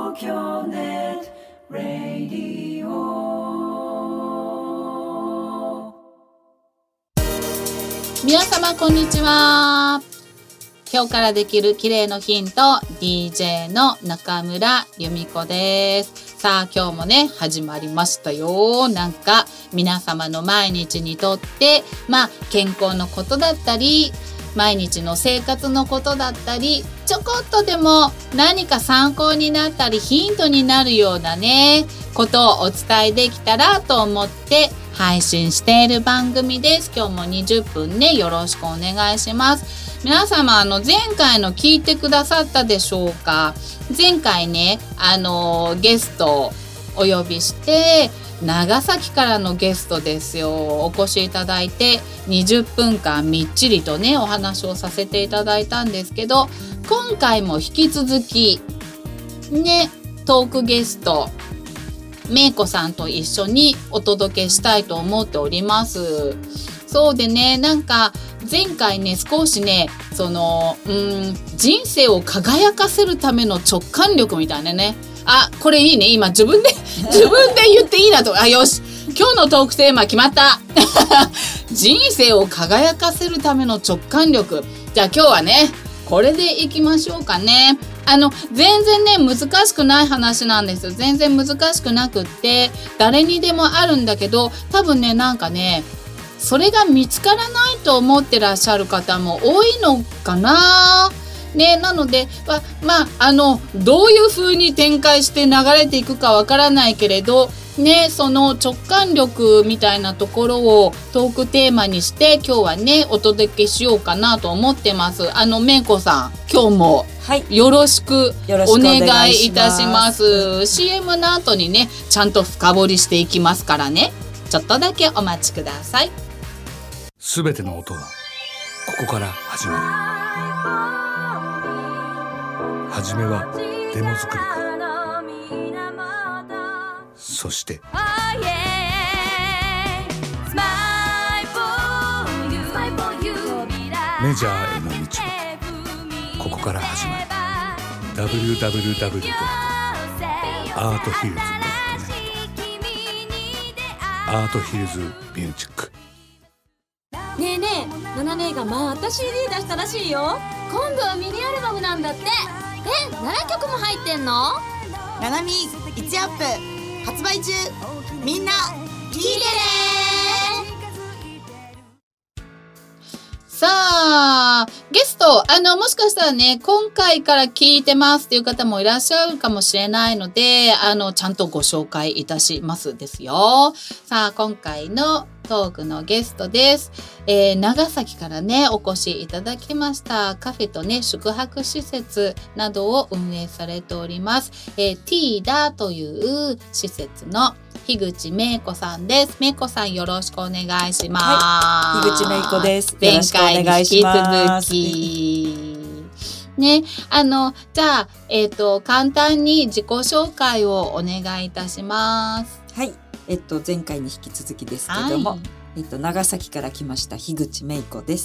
東京ネットラディオ。 皆様こんにちは。今日からできる綺麗のヒント DJ の中村由美子です。さあ今日もね始まりましたよ。なんか皆様の毎日にとって健康のことだったり毎日の生活のことだったりちょこっとでも何か参考になったりヒントになるようなねことをお伝えできたらと思って配信している番組です。今日も20分ねよろしくお願いします。皆様前回の聞いてくださったでしょうか。前回ねゲストをお呼びして長崎からのゲストですよお越しいただいて20分間みっちりとねお話をさせていただいたんですけど、今回も引き続きねトークゲストめいこさんと一緒にお届けしたいと思っております。そうでねなんか前回ね少しね人生を輝かせるための直感力みたいなね、これいいね、今自分で言っていいなと、よし今日のトークテーマ決まった人生を輝かせるための直感力。じゃあ今日はねこれでいきましょうかね。全然ね難しくない話なんですよ。全然難しくなくって誰にでもあるんだけど、多分ねなんかねそれが見つからないと思ってらっしゃる方も多いのかなね。なのでどういう風に展開して流れていくかわからないけれどね、その直感力みたいなところをトークテーマにして今日はねお届けしようかなと思ってます。めいこさん今日もよろしくお願いいたします。CM の後にねちゃんと深掘りしていきますからね、ちょっとだけお待ちください。 すべての音はここから始まる。はじめはデモ作りから、そしてメジャーへの道はここから始まる。 www.arthillz.net アートヒルズミュージック。 ねえねえ、ナナ姉がまた CD 出したらしいよ。今度はミニアルバムなんだって。7曲も入ってんの？ ナナミ1アップ発売中。みんな聞いてね。 さあゲストもしかしたらね今回から聞いてますっていう方もいらっしゃるかもしれないのでちゃんとご紹介いたしますですよ。さあ今回のトークのゲストです。長崎からねお越しいただきましたカフェとね宿泊施設などを運営されております、ティーダという施設の樋口めいこさんです。めいこさんよろしくお願いします。 樋口めいこです。 前回に引き続きね、じゃあ簡単に自己紹介をお願いいたします。 はい、前回に引き続きですけども、長崎から来ました樋口めいこです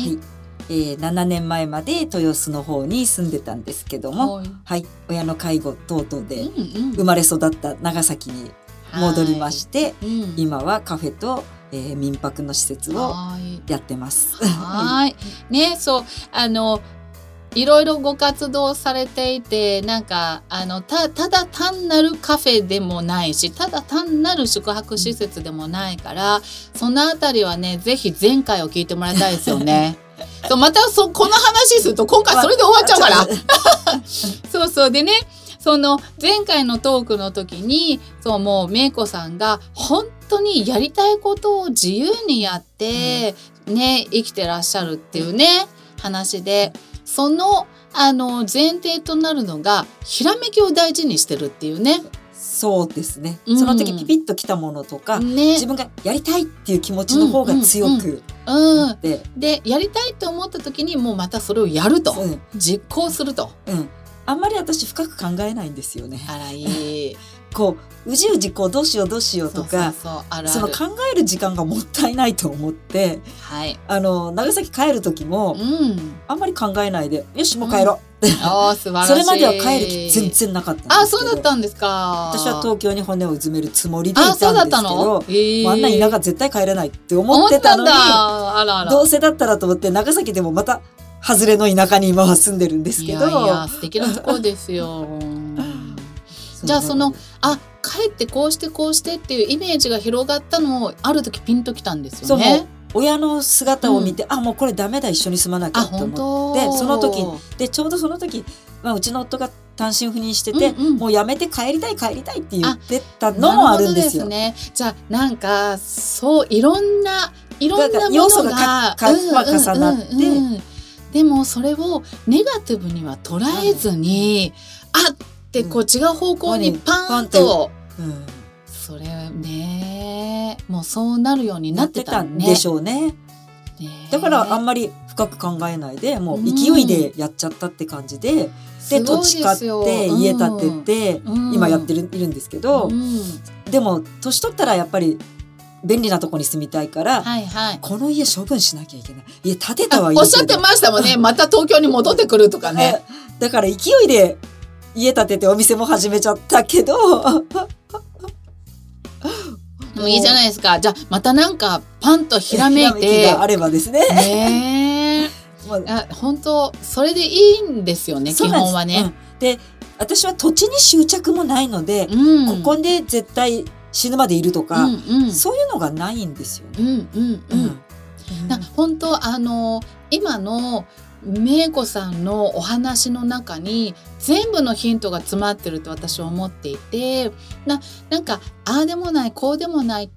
。7年前まで豊洲の方に住んでたんですけども、親の介護等々で生まれ育った長崎に戻りまして、今はカフェと、民泊の施設をやってます。 ね、そういろいろご活動されていてなんかただ単なるカフェでもないしただ単なる宿泊施設でもないからそのあたりはねぜひ前回を聞いてもらいたいですよね。またこの話すると今回それで終わっちゃうからそうでねその前回のトークの時にもうめいこさんが本当にやりたいことを自由にやって、ね生きてらっしゃるっていうね話でその前提となるのがひらめきを大事にしてるっていうね。 そうですね、その時ピピッときたものとか、自分がやりたいっていう気持ちの方が強くなって、 でやりたいと思った時にもうまたそれをやると、実行すると、 あんまり私深く考えないんですよね。 あらいいこううじうじどうしようとかその考える時間がもったいないと思って、長崎帰る時も、あんまり考えないでよしもう帰ろう、 あー素晴らしい。 それまでは帰る気全然なかったんですけど。 あ、そうだったんですか。 私は東京に骨をうずめるつもりでいたんですけど、 あ、そうだったの？ もうあんな田舎絶対帰れないって思ってたのに、 あらあら。 どうせだったらと思って長崎でもまた外れの田舎に今は住んでるんですけど。 いや素敵なところですよ。じゃあ帰ってこうしてっていうイメージが広がったのをある時ピンときたんですよね。 親の姿を見て、もうこれダメだ、一緒に住まなきゃと思って、その時でちょうどその時、うちの夫が単身赴任してて、もうやめて帰りたいって言ってたのもあるんですよ。 ね、じゃあなんかそういろんな要素が重なって、 でもそれをネガティブには捉えずに、ってこう違う方向にパンと、それね、もうそうなるようになってたんでしょうね。だからあんまり深く考えないで、もう勢いでやっちゃったって感じで、で土地買って家建てて、今いるんですけど、でも年取ったらやっぱり便利なとこに住みたいから、この家処分しなきゃいけない。家建てたはいいけど、 おっしゃってましたもんね。また東京に戻ってくるとかね。 だから勢いで家建ててお店も始めちゃったけどでもいいじゃないですか。じゃあまたなんかパンとひらめいてがあればですね。 本当それでいいんですよね、基本はね。 で私は土地に執着もないので、ここで絶対死ぬまでいるとか、そういうのがないんですよね。 本当今のめいこさんのお話の中に全部のヒントが詰まってると私は思っていて、なんかああでもないこうでもないって、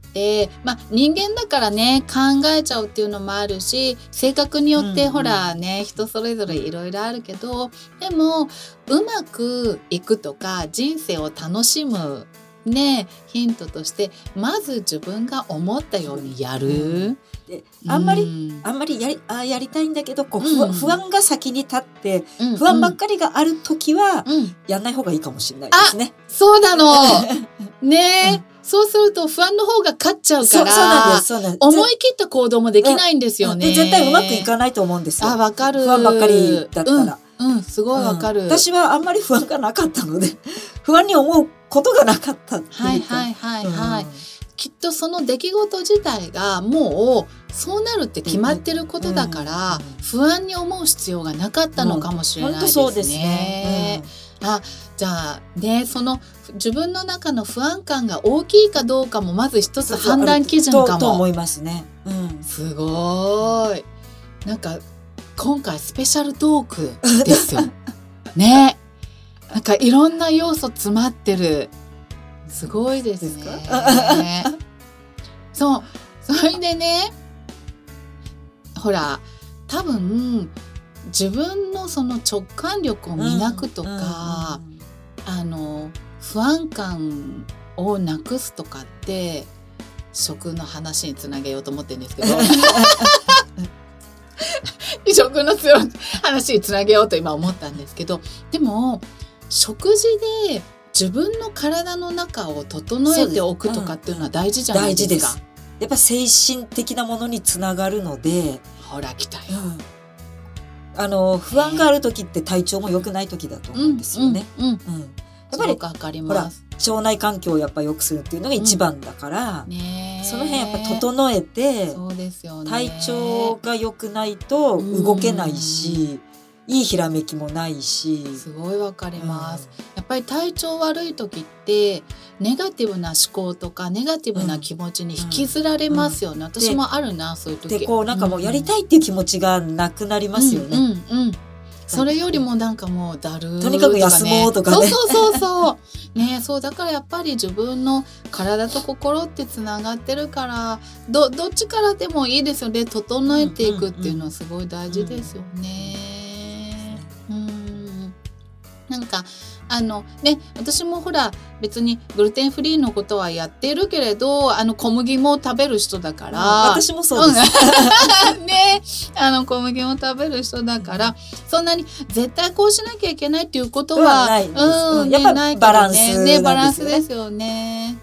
人間だからね考えちゃうっていうのもあるし、性格によってほらね、人それぞれいろいろあるけど、でもうまくいくとか人生を楽しむね、ヒントとしてまず自分が思ったようにやる。 あんまりやりたいんだけど不安が先に立って、不安ばっかりがある時は、やんない方がいいかもしれないですね。 そうなのね、そうすると不安の方が勝っちゃうから、思い切った行動もできないんですよね。 絶対うまくいかないと思うんですよ。 わかる。 不安ばっかりだったら。 すごいわかる。 私はあんまり不安がなかったので不安に思うことがなかったっていうか。 きっとその出来事自体がもうそうなるって決まってることだから、不安に思う必要がなかったのかもしれないですね。じゃあね、その自分の中の不安感が大きいかどうかもまず一つ判断基準かもと思いますね。 すごい。なんか今回スペシャルトークですよね。なんかいろんな要素詰まってる。すごいですね。それでね、ほら多分自分のその直感力を磨くとか、不安感をなくすとかって食の話につなげようと思ってるんですけど食の話につなげようと今思ったんですけど、でも食事で自分の体の中を整えておくとかっていうのは大事じゃないですか。 大事です。やっぱ精神的なものにつながるので、 ほら来たよ。 不安がある時って体調も良くない時だと思うんですよね。やっぱりわかります。 腸内環境をやっぱ良くするっていうのが一番だから、その辺やっぱ整えて、 そうですよね、 体調が良くないと動けないし、いいひらめきもないし。 すごいわかります。やっぱり体調悪い時ってネガティブな思考とかネガティブな気持ちに引きずられますよね。私もあるな、そういう時。 でなんかもうやりたいっていう気持ちがなくなりますよね。 それよりもなんかもうだるーとかね、 とにかく休もうとかね。 そうね、そうだからやっぱり自分の体と心ってつながってるから、どっちからでもいいですよね。整えていくっていうのはすごい大事ですよね。なんか私もほら別にグルテンフリーのことはやっているけれど、小麦も食べる人だから、 私もそうです、 ね、小麦も食べる人だからそんなに絶対こうしなきゃいけないっていうことはないです。やっぱりバランスなんですよね。 バランスですよね。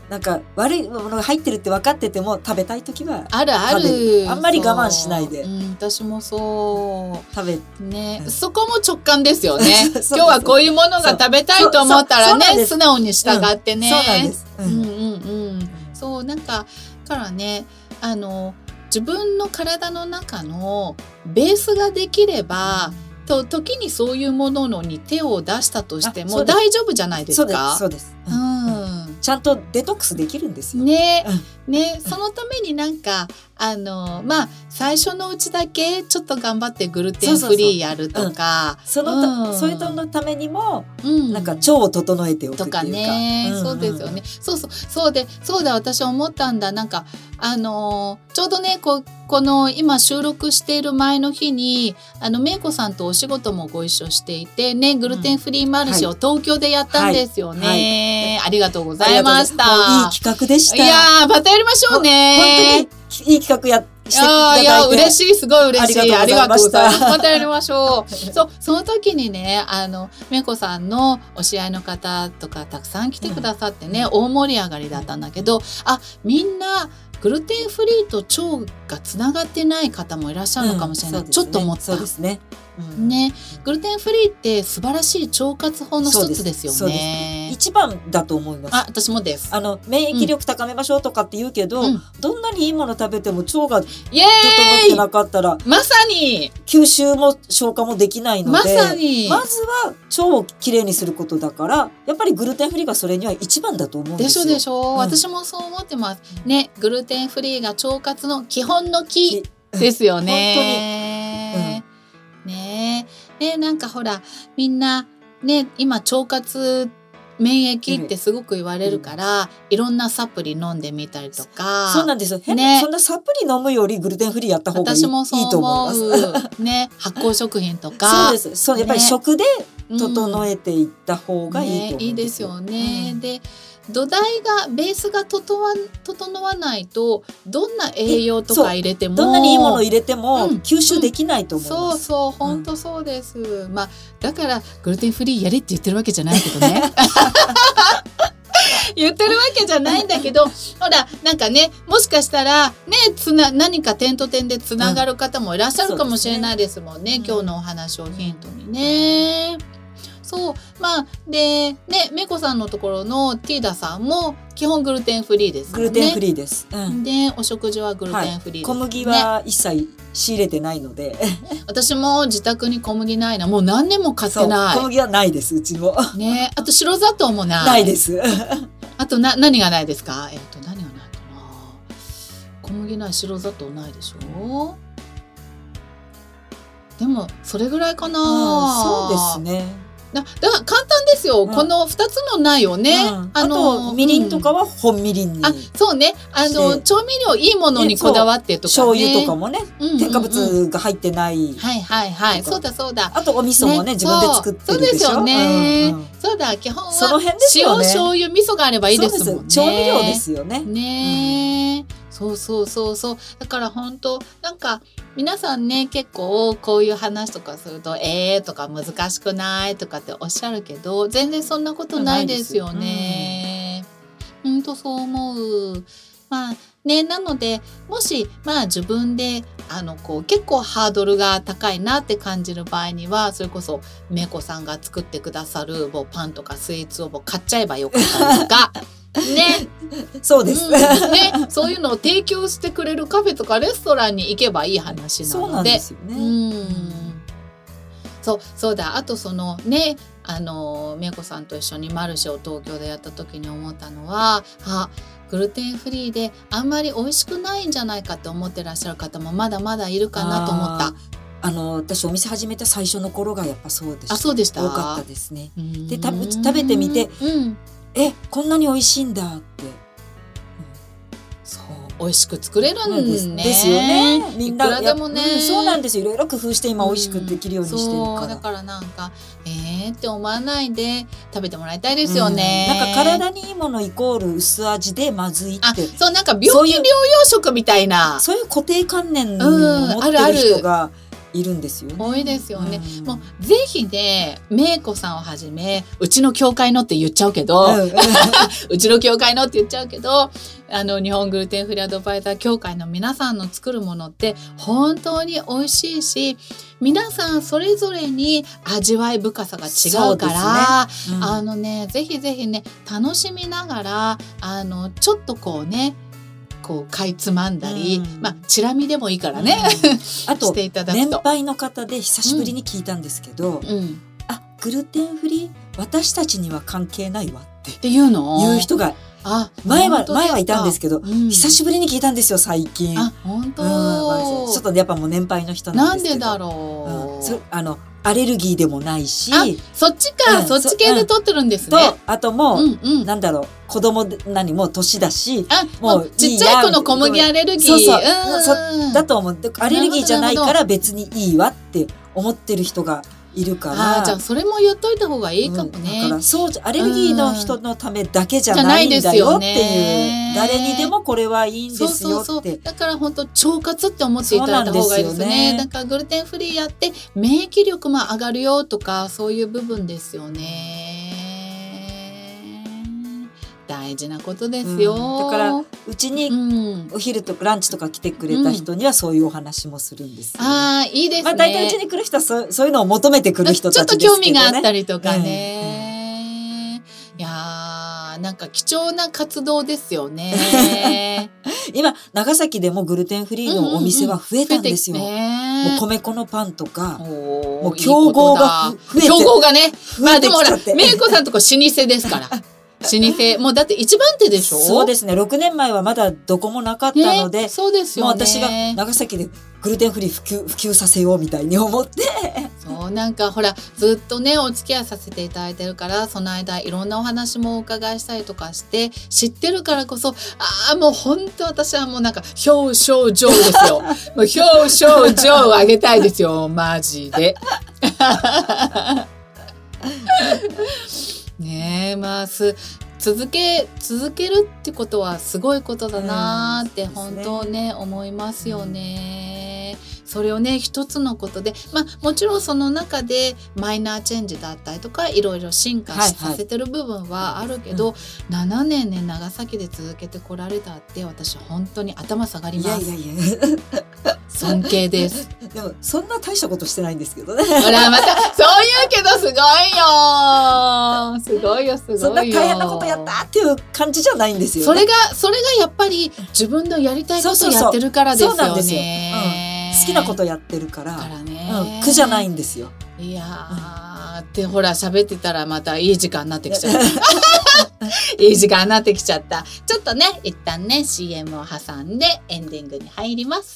なんか悪いものが入ってるって分かってても食べたい時はあるあ食べる。 るあんまり我慢しないで私もそう食べね、 うんそこも直感ですよね。 そうです今日はこういうものが食べたいと思ったらね、 そうなんです素直に従ってね。 そうなんです。 そうなんかからね、自分の体の中のベースができれば、時にそういうものに手を出したとしても大丈夫じゃないですか。 そうです。 うんちゃんとデトックスできるんですよ。 ね、そのためになんか最初のうちだけちょっと頑張ってグルテンフリーやるとか、 それのためにも、なんか腸を整えておくっていうか。 とかね、そうですよね。そうだ私思ったんだ。なんかちょうどねこの今収録している前の日にめいこさんとお仕事もご一緒していてね、グルテンフリーマルシェを東京でやったんですよね。ありがとうございました。 いい企画でした。 いやまたやりましょうね。 本当にいい企画していただいて。 いや嬉しい、すごい嬉しい。ありがとうございます。またやりましょう。その時にねめいこさんのお知り合いの方とかたくさん来てくださってね、大盛り上がりだったんだけど、みんなグルテンフリーと腸がつながってない方もいらっしゃるのかもしれない、ちょっと思った。 そうですね。 ね、グルテンフリーって素晴らしい腸活法の一つですよね。 一番だと思います。 私もです。 免疫力高めましょうとかって言うけど、どんなにいいもの食べても腸が整ってなかったらまさに吸収も消化もできないので、 まさにまずは腸をきれいにすることだから、やっぱりグルテンフリーがそれには一番だと思うんですよ。 でしょ、私もそう思ってますね。グルテンフリーが腸活の基本の木ですよね。ねなんかほらみんなね今腸活免疫ってすごく言われるから、いろんなサプリ飲んでみたりとか。 そうなんですよ。そんなサプリ飲むよりグルテンフリーやった方がいいと思います。 私もそう思うね。発酵食品とか。 そうです。そうやっぱり食で整えていった方がいいと思うんですよ。 いいですよね。で土台がベースが整わないとどんな栄養とか入れてもどんなにいいもの入れても吸収できないと思います。 そう本当そうです。だからグルテンフリーやれって言ってるわけじゃないけどね。言ってるわけじゃないんだけど、ほらなんかね、もしかしたらね何か点と点でつながる方もいらっしゃるかもしれないですもんね。今日のお話をヒントにね。そうでね、めいこさんのところのティーダさんも基本グルテンフリーですもんね。 グルテンフリーです。 でお食事はグルテンフリーです、 小麦は一切仕入れてないので。 私も自宅に小麦ないな。もう何年も買ってない。 小麦はないです、うちも。 ね、あと白砂糖もない。 ないです。 あと何がないですか？何がないかな。小麦ない、白砂糖ないでしょ。でもそれぐらいかな。 そうですね。 だから簡単ですよ、この2つのないよね。 あとみりんとかは本みりんに。 そうね。調味料いいものにこだわってとかね。 醤油とかもね、添加物が入ってない。 はい。そうだ。 あとお味噌もね、自分で作ってるでしょ。そうですよね。 そうだ、基本はその辺ですよね。 塩、醤油、味噌があればいいですもんね。 調味料ですよね。 ね。そうだから本当なんか皆さんね、結構こういう話とかするととか難しくないとかっておっしゃるけど、全然そんなことないですよね。本当そう思う。なのでもし自分で結構ハードルが高いなって感じる場合には、それこそめいこさんが作ってくださるパンとかスイーツを買っちゃえばよかったりとか。ね、 そうです、 ね、そういうのを提供してくれるカフェとかレストランに行けばいい話なので、 そうなんですよね。 そうだ。あとそのね、めいこさんと一緒にマルシェを東京でやった時に思ったのは、グルテンフリーであんまり美味しくないんじゃないかって思ってらっしゃる方もまだまだいるかなと思った。 私お店始めた最初の頃がやっぱそうでした。 そうでした。 多かったですね。で食べてみて、こんなに美味しいんだって。 そう美味しく作れるんですよね。みんないくらでもね、 そうなんですよ。いろいろ工夫して今美味しくできるようにしてるから。 だからなんかって思わないで食べてもらいたいですよね。 なんか体にいいものイコール薄味でまずいって。 なんか病気療養食みたいな。 そういう固定観念を持ってる人がいるんですよね。 多いですよね。もうぜひね、めいこさんをはじめ、うちの教会のって言っちゃうけど、うちの教会のって言っちゃうけど、日本グルテンフリーアドバイザー協会の皆さんの作るものって本当に美味しいし、皆さんそれぞれに味わい深さが違うから、ね、ぜひぜひね、楽しみながら、ちょっとこうね、こうかいつまんだり、チラ見でもいいからね、 あとしていただくと。 年配の方で久しぶりに聞いたんですけど、グルテンフリー私たちには関係ないわっていうの言う人が前はいたんですけど、久しぶりに聞いたんですよ最近。 本当、 ちょっとやっぱもう年配の人なんですけど、 なんでだろう、 アレルギーでもないし、 そっちか、そっち系で取ってるんですね。 とあともう、なんだろう、子供何も年だし、 もうちっちゃい子の小麦アレルギー、 そうだと思う。アレルギーじゃないから別にいいわって思ってる人がいるから、 じゃあそれも言っといた方がいいかもね。 だからそうアレルギーの人のためだけじゃないんだよっていう、誰にでもこれはいいんですよって。 だから本当腸活って思っていただいた方がいいですね。だからグルテンフリーやって免疫力も上がるよとか、そういう部分ですよね。大事なことですよ。 だからうちにお昼とかランチとか来てくれた人にはそういうお話もするんですよね。 いいですね。 大体うちに来る人はそういうのを求めてくる人たちですけどね。 ちょっと興味があったりとかね。いやー、なんか貴重な活動ですよね。 今長崎でもグルテンフリーのお店は増えたんですよ。もう米粉のパンとか、もう競合が増えて、 競合がね。でもほら、めいこさんとこ老舗ですから。老舗もうだって一番手でしょ。 そうですね。6年前はまだどこもなかったので、 そうですよね。 もう私が長崎でグルテンフリー普及させようみたいに思って、 そうなんかほらずっとねお付き合いさせていただいてるから、その間いろんなお話もお伺いしたりとかして知ってるからこそ、もう本当私はもうなんか表彰状ですよ。もう表彰状をあげたいですよ、マジで。ねえ、続けるってことはすごいことだなって本当ね、思いますよね。それをね一つのことで、もちろんその中でマイナーチェンジだったりとかいろいろ進化させてる部分はあるけど、7年ね長崎で続けてこられたって私本当に頭下がります。尊敬です。 でもそんな大したことしてないんですけどね。 ほらまたそう言うけどすごいよ、すごいよ。 そんな大変なことやったっていう感じじゃないんですよね。 それがやっぱり自分のやりたいことをやってるからですよね。そうなんですよ。 好きなことやってるから苦じゃないんですよ。 いやー、ってほら喋ってたらまたいい時間になってきちゃった。いい時間になってきちゃった。ちょっとね一旦ね CM を挟んでエンディングに入ります。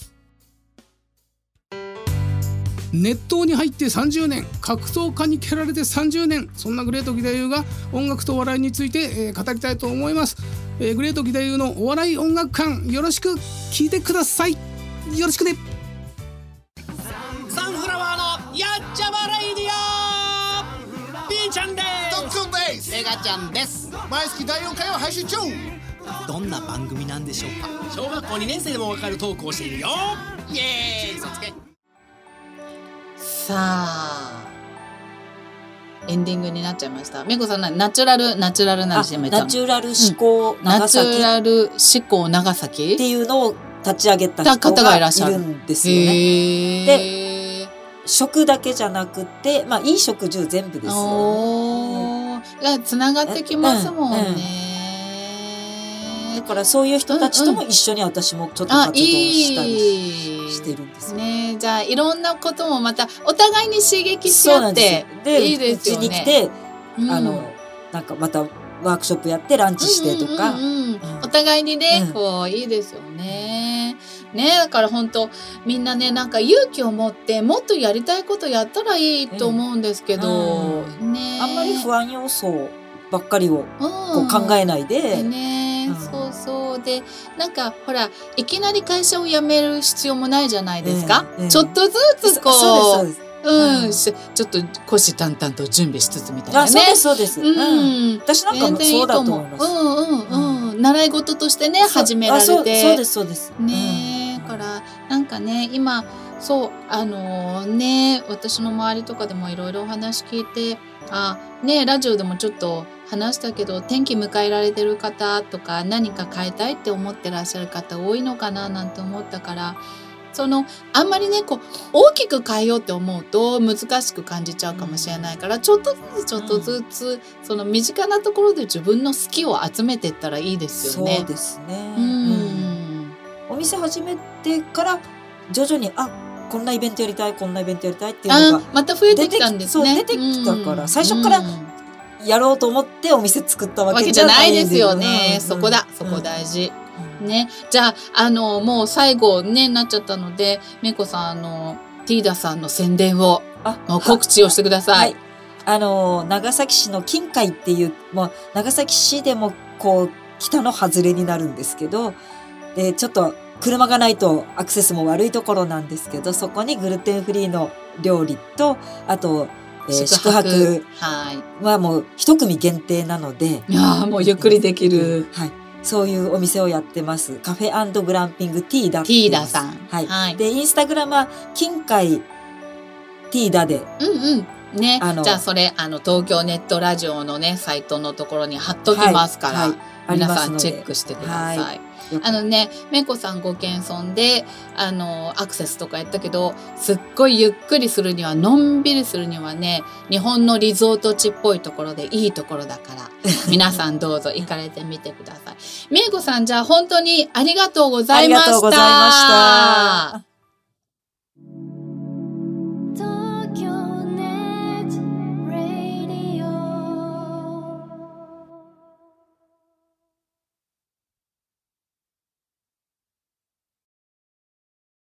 熱湯に入って30年、格闘家に蹴られて30年、そんなグレート義太夫が音楽とお笑いについて、語りたいと思います。グレート義太夫のお笑い音楽館、よろしく聞いてください。よろしくね。 サンフラワーのやっちゃまレイディオ、ピーちゃんです。 ドックンです。 エガちゃんです。 毎月第4回を配信中。 どんな番組なんでしょうか。小学校2年生でもわかるトークをしているよ。イエーイ、そつけ。 さあエンディングになっちゃいました。めいこさんナチュラル何してました？ ナチュラル思考長崎、 ナチュラル思考長崎っていうのを立ち上げた人がいるんですよね。で食だけじゃなくて、いい食住全部ですよね。 つながってきますもんね。 だからそういう人たちとも一緒に私もちょっと活動したりしてるんですね。じゃあいろんなこともまたお互いに刺激し合っていいですよね。 うちに来てなんかまたワークショップやってランチしてとか、 お互いにね、こういいですよね。だから本当みんなねなんか勇気を持ってもっとやりたいことやったらいいと思うんですけど、 あんまり不安要素ばっかりをこう考えないで。 そうでなんかほらいきなり会社を辞める必要もないじゃないですか。ちょっとずつこうちょっと虎視眈々と準備しつつみたいなね。 そうです。私なんかもそうだと思います。 習い事としてね始められて。 そうです。 ねからなんかね今そう私の周りとかでもいろいろお話聞いて、ラジオでもちょっと話したけど、天気迎えられてる方とか、何か変えたいって思ってらっしゃる方多いのかななんて思ったから、あんまりね大きく変えようって思うと難しく感じちゃうかもしれないから、ちょっとずつその身近なところで自分の好きを集めていったらいいですよね。 そうですね。お店始めてから徐々にこんなイベントやりたいこんなイベントやりたいっていうのがまた増えてきたんですね。 出てきたから、最初からやろうと思ってお店作ったわけじゃないですよね。そこ大事。ね、じゃあもう最後ねなっちゃったので、めいこさんティーダさんの宣伝を告知をしてください。 長崎市の金海っていう、長崎市でも北の外れになるんですけど、でちょっと車がないとアクセスも悪いところなんですけど、そこにグルテンフリーの料理と、あと宿泊はもう一組限定なので、 もうゆっくりできる、 そういうお店をやってます。カフェ&グランピングティーダティーダさん。 でインスタグラムは金海ティーダで。 ね、じゃあそれ東京ネットラジオのねサイトのところに貼っときますから、皆さんチェックしてください。めいこさんご謙遜でアクセスとかやったけど、すっごいゆっくりするには、のんびりするにはね、日本のリゾート地っぽいところでいいところだから皆さんどうぞ行かれてみてください。めいこさん、じゃあ本当にありがとうございました。